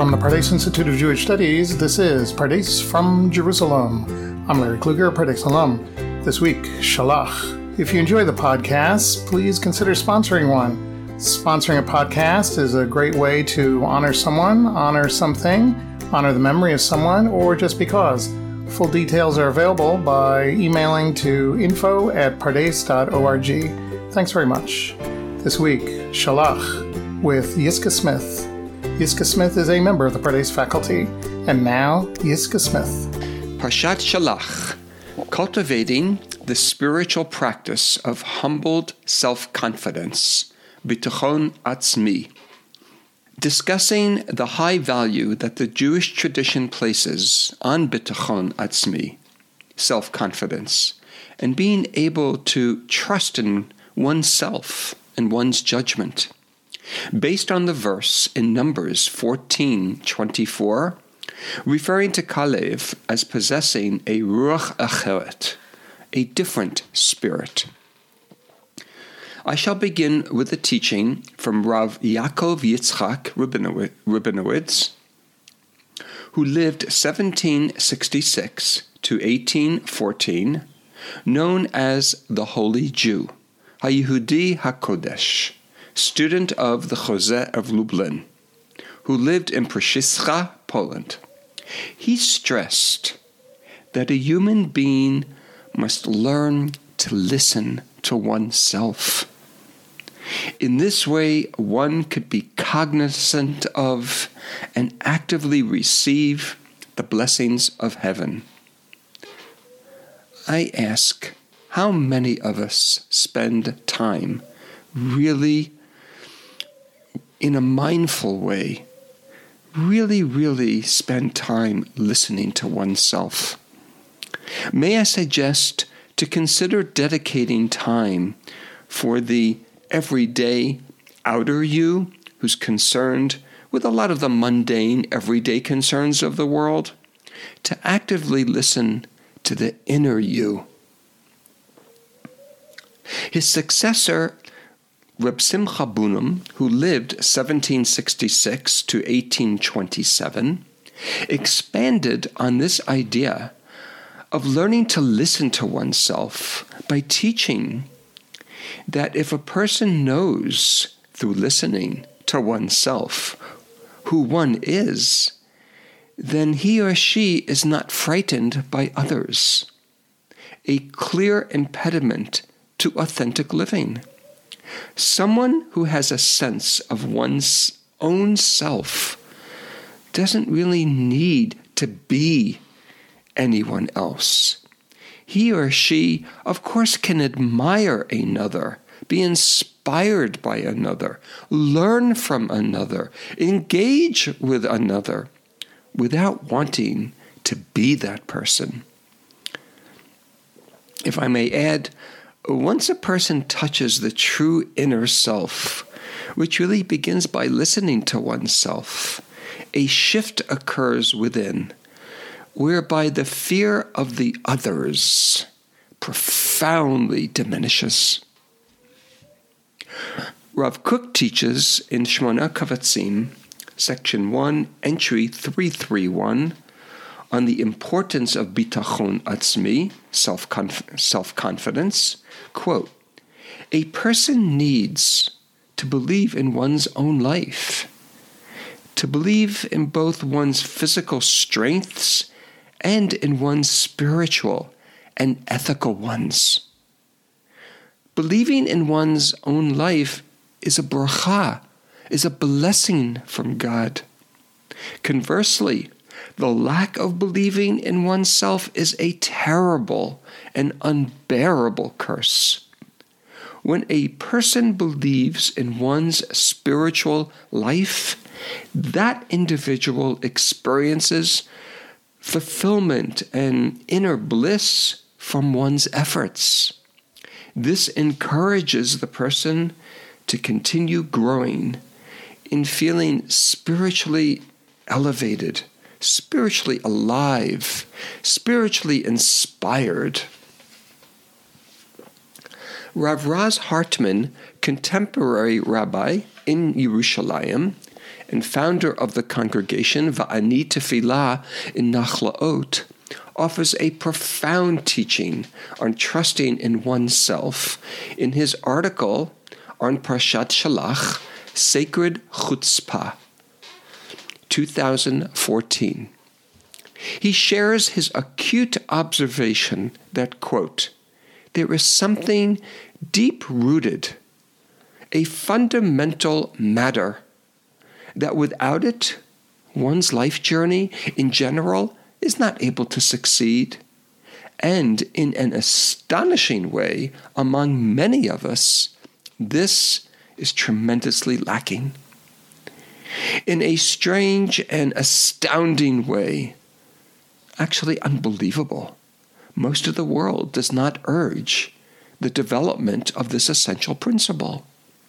From the Pardes Institute of Jewish Studies, this is Pardes from Jerusalem. I'm Larry Kluger, Pardes alum. This week, Shalach. If you enjoy the podcast, please consider sponsoring one. Sponsoring a podcast is a great way to honor someone, honor something, honor the memory of someone, or just because. Full details are available by emailing to info@pardes.org. Thanks very much. This week, Shalach with Yiscah Smith. Yiscah Smith is a member of the Pardes faculty. And now, Yiscah Smith. Parshat Shalach, cultivating the spiritual practice of humbled self-confidence, bitachon atzmi. Discussing the high value that the Jewish tradition places on bitachon atzmi, self-confidence, and being able to trust in oneself and one's judgment. Based on the verse in Numbers 14:24, referring to Kalev as possessing a ruach acheret, a different spirit. I shall begin with a teaching from Rav Yaakov Yitzchak Rabinowitz, who lived 1766 to 1814, known as the Holy Jew, HaYehudi HaKodesh, student of the Jose of Lublin, who lived in Przyszyca, Poland. He stressed that a human being must learn to listen to oneself. In this way, one could be cognizant of and actively receive the blessings of heaven. I ask, how many of us spend time really in a mindful way, really spend time listening to oneself? May I suggest to consider dedicating time for the everyday outer you who's concerned with a lot of the mundane, everyday concerns of the world, to actively listen to the inner you. His successor, Reb Simcha Bunim, who lived 1766 to 1827, expanded on this idea of learning to listen to oneself by teaching that if a person knows through listening to oneself who one is, then he or she is not frightened by others, a clear impediment to authentic living. Someone who has a sense of one's own self doesn't really need to be anyone else. He or she, of course, can admire another, be inspired by another, learn from another, engage with another, without wanting to be that person. If I may add, once a person touches the true inner self, which really begins by listening to oneself, a shift occurs within, whereby the fear of the others profoundly diminishes. Rav Kook teaches in Shmona Kavatzim, Section 1, Entry 331, on the importance of bitachon atzmi, self-confidence, quote, "A person needs to believe in one's own life, to believe in both one's physical strengths and in one's spiritual and ethical ones. Believing in one's own life is a bracha, is a blessing from God. Conversely, the lack of believing in oneself is a terrible and unbearable curse. When a person believes in one's spiritual life, that individual experiences fulfillment and inner bliss from one's efforts. This encourages the person to continue growing in feeling spiritually elevated, spiritually alive, spiritually inspired. Rav Raz Hartman, contemporary rabbi in Yerushalayim, and founder of the congregation Va'ani Tefillah in Nachlaot, offers a profound teaching on trusting in oneself in his article on Parshat Shalach, Sacred Chutzpah, 2014. He shares his acute observation that, quote, there is something deep-rooted, a fundamental matter, that without it, one's life journey in general is not able to succeed, and in an astonishing way, among many of us, this is tremendously lacking. In a strange and astounding way, actually unbelievable, most of the world does not urge the development of this essential principle.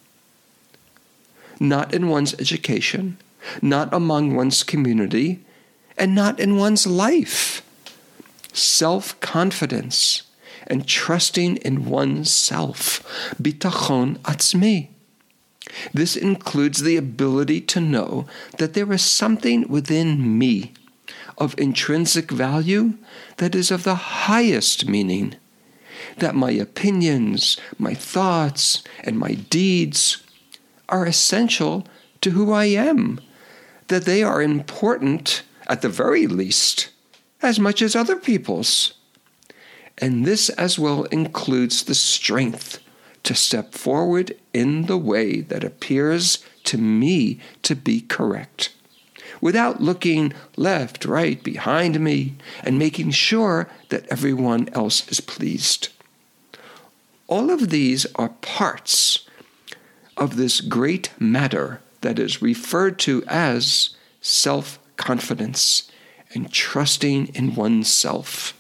Not in one's education, not among one's community, and not in one's life. Self-confidence and trusting in oneself, bitachon atzmi. This includes the ability to know that there is something within me of intrinsic value that is of the highest meaning, that my opinions, my thoughts, and my deeds are essential to who I am, that they are important, at the very least, as much as other people's. And this as well includes the strength to step forward in the way that appears to me to be correct, without looking left, right, behind me, and making sure that everyone else is pleased. All of these are parts of this great matter that is referred to as self-confidence and trusting in oneself.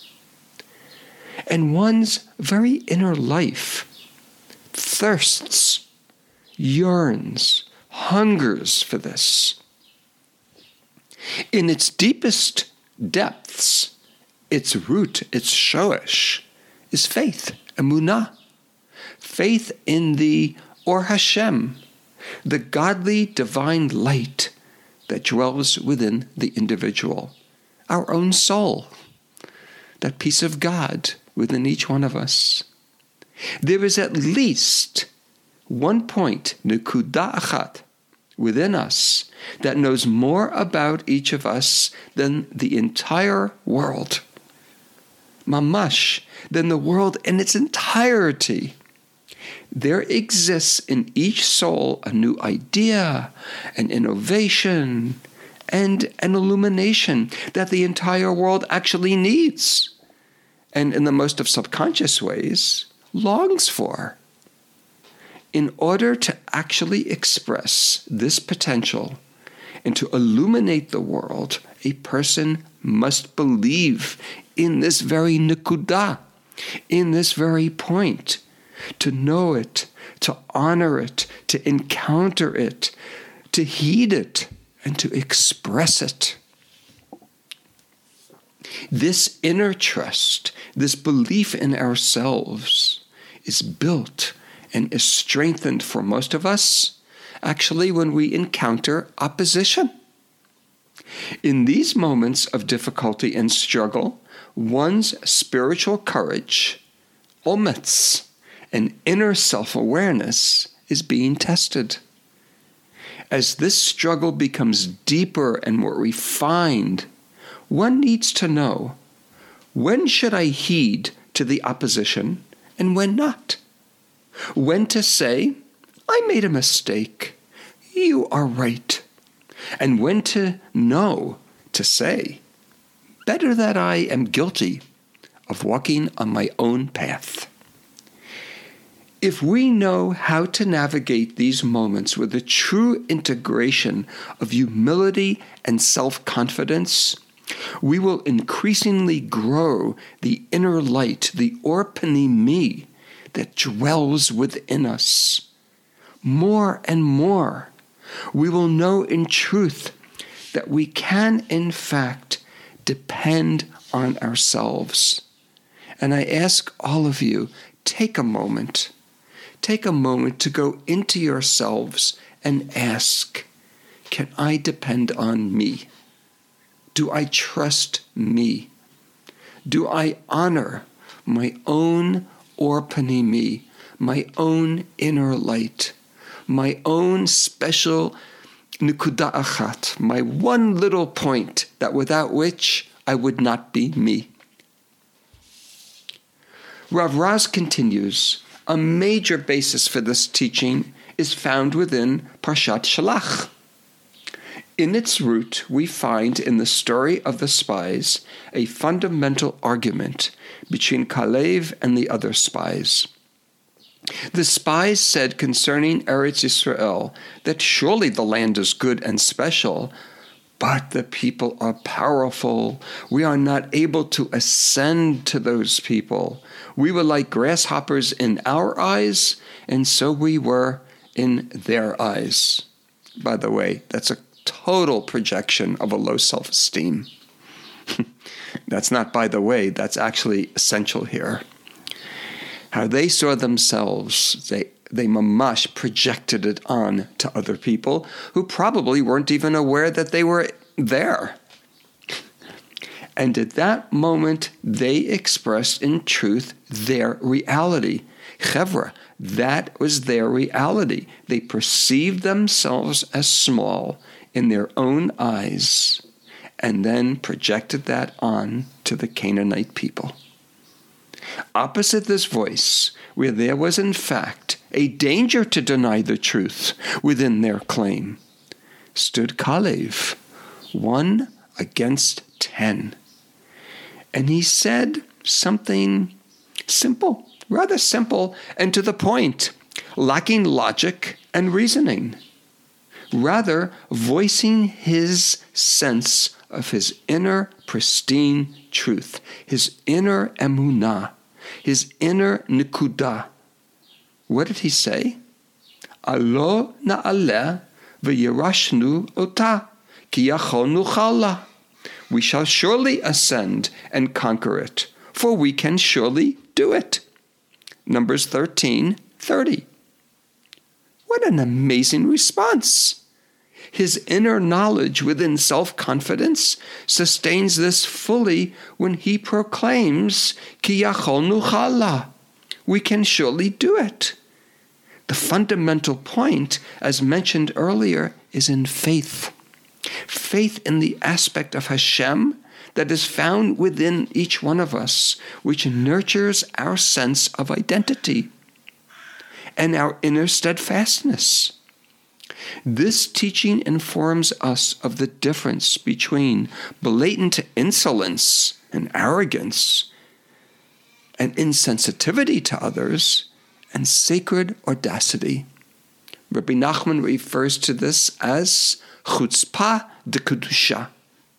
And one's very inner life thirsts, yearns, hungers for this. In its deepest depths, its root, its shoresh, is faith, emunah, faith in the Or Hashem, the godly divine light that dwells within the individual, our own soul, that piece of God within each one of us. There is at least one point, nekuda achat, within us that knows more about each of us than the entire world. Mamash, than the world in its entirety. There exists in each soul a new idea, an innovation, and an illumination that the entire world actually needs, and in the most of subconscious ways, longs for. In order to actually express this potential and to illuminate the world, a person must believe in this very nekudah, in this very point, to know it, to honor it, to encounter it, to heed it, and to express it. This inner trust, this belief in ourselves, is built and is strengthened for most of us, actually, when we encounter opposition. In these moments of difficulty and struggle, one's spiritual courage, ometz, and inner self-awareness is being tested. As this struggle becomes deeper and more refined, one needs to know, when should I heed to the opposition and when not? When to say, I made a mistake, you are right. And when to know, to say, better that I am guilty of walking on my own path. If we know how to navigate these moments with a true integration of humility and self-confidence, we will increasingly grow the inner light, the Or Panimi, that dwells within us. More and more, we will know in truth that we can, in fact, depend on ourselves. And I ask all of you, take a moment to go into yourselves and ask, can I depend on me? Do I trust me? Do I honor my own orpanimi, my own inner light, my own special nikuda achat, my one little point that without which I would not be me? Rav Raz continues, a major basis for this teaching is found within Parshat Shalach. In its root, we find in the story of the spies a fundamental argument between Kalev and the other spies. The spies said concerning Eretz Yisrael that surely the land is good and special, but the people are powerful. We are not able to ascend to those people. We were like grasshoppers in our eyes, and so we were in their eyes. By the way, that's a total projection of a low self-esteem. That's not by the way, that's actually essential here. How they saw themselves, they mamash projected it on to other people who probably weren't even aware that they were there. And at that moment, they expressed in truth their reality. Chevra, that was their reality. They perceived themselves as small in their own eyes, and then projected that on to the Canaanite people. Opposite this voice, where there was in fact a danger to deny the truth within their claim, stood Kalev, 1 against 10. And he said something simple, rather simple and to the point, lacking logic and reasoning. Rather, voicing his sense of his inner pristine truth, his inner emunah, his inner nikuda. What did he say? Alo na'aleh v'yirashnu ota ki yachonu chala. We shall surely ascend and conquer it, for we can surely do it. Numbers 13:30. What an amazing response! His inner knowledge within self-confidence sustains this fully when he proclaims, Ki yacholnu chala. We can surely do it. The fundamental point, as mentioned earlier, is in faith. Faith in the aspect of Hashem that is found within each one of us, which nurtures our sense of identity and our inner steadfastness. This teaching informs us of the difference between blatant insolence and arrogance and insensitivity to others and sacred audacity. Rabbi Nachman refers to this as chutzpah de kedusha,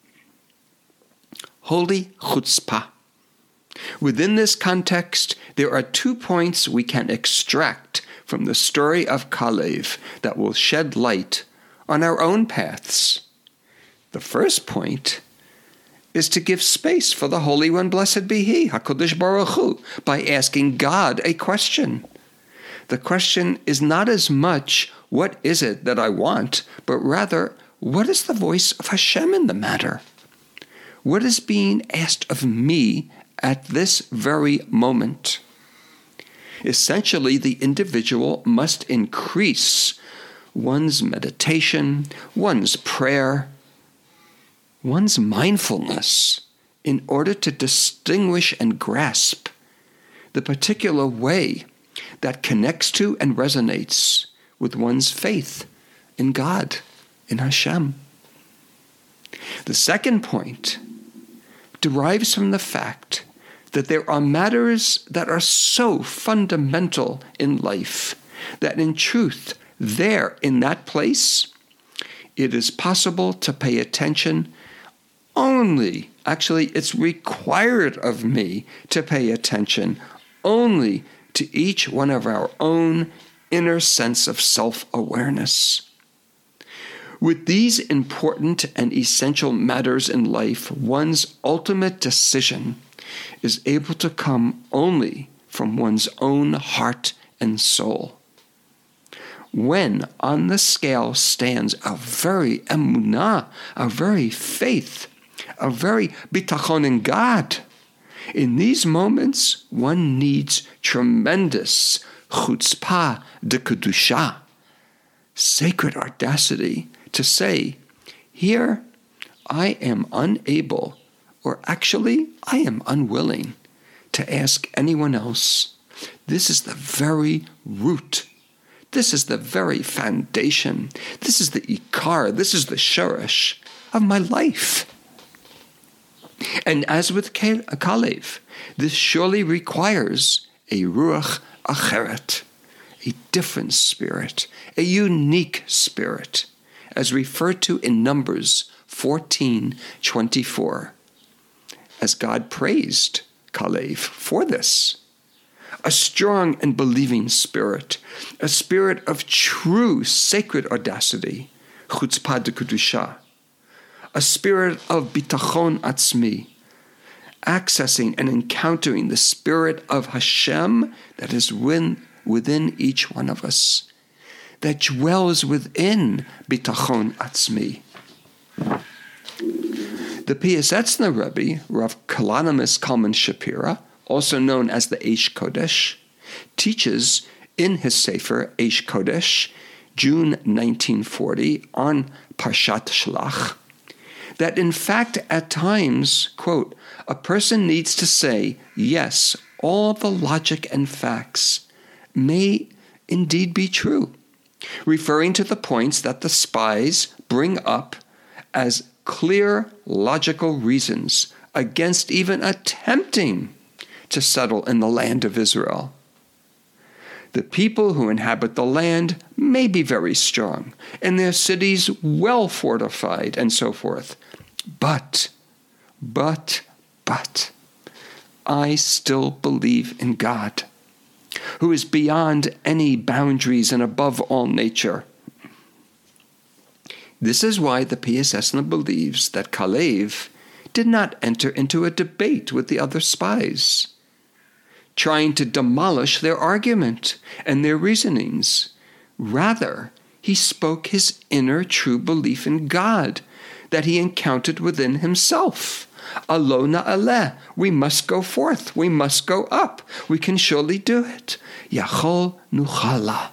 holy chutzpah. Within this context, there are 2 points we can extract from the story of Kalev that will shed light on our own paths. The first point is to give space for the Holy One, blessed be He, HaKadosh Baruch Hu, by asking God a question. The question is not as much, what is it that I want, but rather, what is the voice of Hashem in the matter? What is being asked of me at this very moment? Essentially, the individual must increase one's meditation, one's prayer, one's mindfulness in order to distinguish and grasp the particular way that connects to and resonates with one's faith in God, in Hashem. The second point derives from the fact that there are matters that are so fundamental in life that in truth, there, in that place, it is possible to pay attention only, actually it's required of me to pay attention only to each one of our own inner sense of self-awareness. With these important and essential matters in life, one's ultimate decision is able to come only from one's own heart and soul. when on the scale stands a very emunah, a very faith, a very bitachon in God. In these moments, one needs tremendous chutzpah de kedusha, sacred audacity, to say, here I am unable, or actually I am unwilling, to ask anyone else. This is the very root. This is the very foundation. This is the ikar. This is the shorish of my life. And as with Kalev, this surely requires a ruach acheret, a different spirit, a unique spirit, as referred to in Numbers 14:24, as God praised Kalev for this. A strong and believing spirit, a spirit of true sacred audacity, chutzpah de kedusha, a spirit of bitachon atzmi, accessing and encountering the spirit of Hashem that is within each one of us, that dwells within bitachon atzmi. The Piasetzner Rebbe, Rav Kalonymus Kalman Shapira, also known as the Eish Kodesh, teaches in his Sefer Eish Kodesh, June 1940, on Parshat Shalach, that in fact at times, quote, a person needs to say, yes, all the logic and facts may indeed be true, referring to the points that the spies bring up as clear logical reasons against even attempting to settle in the land of Israel. The people who inhabit the land may be very strong, and their cities well fortified, and so forth. But, I still believe in God, who is beyond any boundaries and above all nature. This is why the Piasetzner believes that Kalev did not enter into a debate with the other spies, trying to demolish their argument and their reasonings. Rather, he spoke his inner true belief in God that he encountered within himself. Alo na'aleh, we must go forth, we must go up, we can surely do it. Yachol nuchala.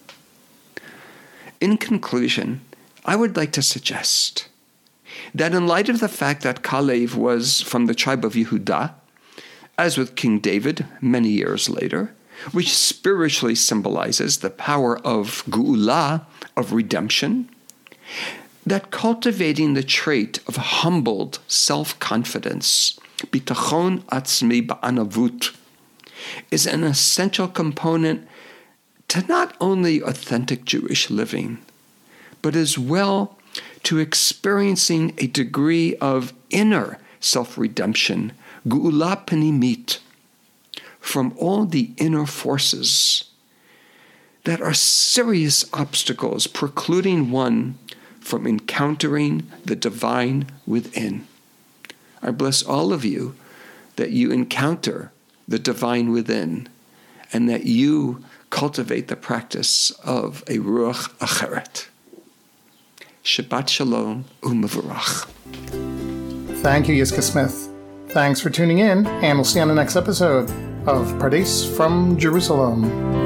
In conclusion, I would like to suggest that in light of the fact that Kalev was from the tribe of Yehudah, as with King David many years later, which spiritually symbolizes the power of Geula, of redemption, that cultivating the trait of humbled self-confidence, bitachon atzmi ba'anavut, is an essential component to not only authentic Jewish living, but as well to experiencing a degree of inner self-redemption, Geula Penimit, from all the inner forces that are serious obstacles precluding one from encountering the divine within. I bless all of you that you encounter the divine within and that you cultivate the practice of a Ruach Acheret. Shabbat Shalom u'Mevorach. Thank you, Yiscah Smith. Thanks for tuning in, and we'll see you on the next episode of Pardes from Jerusalem.